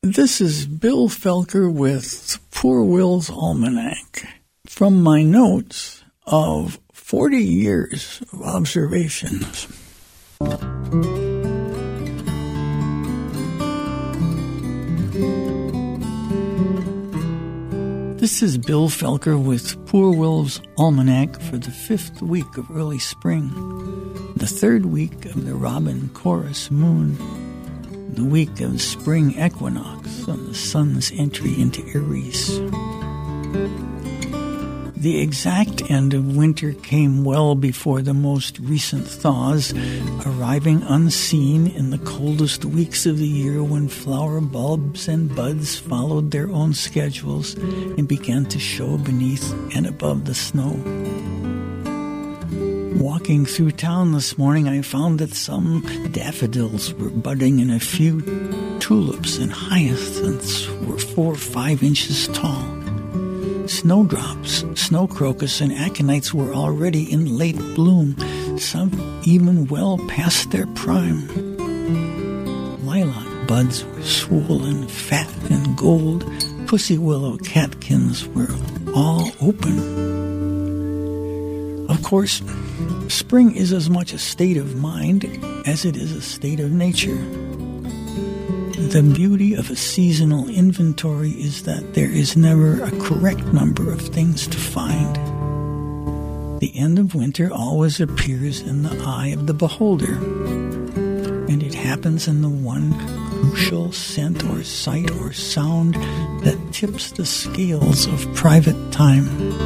This is Bill Felker with Poor Will's Almanac. From my notes of 40 years of observations. This is Bill Felker with Poor Will's Almanac for the 5th week of early spring, the 3rd week of the Robin Chorus moon, the week of spring equinox on the sun's entry into Aries. The exact end of winter came well before the most recent thaws, arriving unseen in the coldest weeks of the year when flower bulbs and buds followed their own schedules and began to show beneath and above the snow. Walking through town this morning, I found that some daffodils were budding and a few tulips and hyacinths were 4 or 5 inches tall. Snowdrops, snow crocus, and aconites were already in late bloom, some even well past their prime. Lilac buds were swollen, fat, and gold. Pussy willow catkins were all open. Of course, spring is as much a state of mind as it is a state of nature. The beauty of a seasonal inventory is that there is never a correct number of things to find. The end of winter always appears in the eye of the beholder, and it happens in the one crucial scent or sight or sound that tips the scales of private time.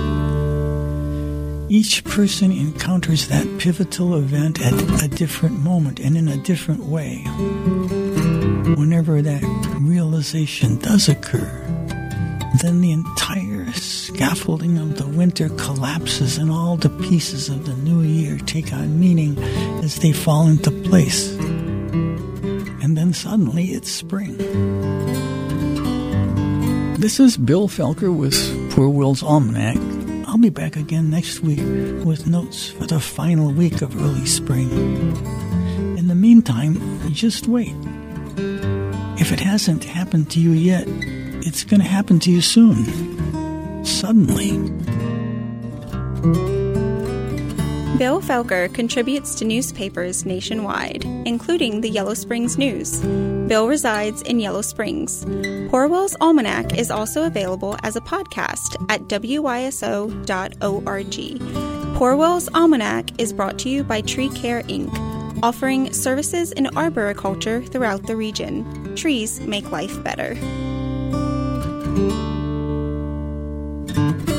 Each person encounters that pivotal event at a different moment and in a different way. Whenever that realization does occur, then the entire scaffolding of the winter collapses and all the pieces of the new year take on meaning as they fall into place. And then suddenly it's spring. This is Bill Felker with Poor Will's Almanac. I'll be back again next week with notes for the final week of early spring. In the meantime, just wait. If it hasn't happened to you yet, it's going to happen to you soon. Suddenly. Bill Felker contributes to newspapers nationwide, including the Yellow Springs News. Bill resides in Yellow Springs. Poor Will's Almanac is also available as a podcast at wyso.org. Poor Will's Almanac is brought to you by Tree Care, Inc., offering services in arboriculture throughout the region. Trees make life better.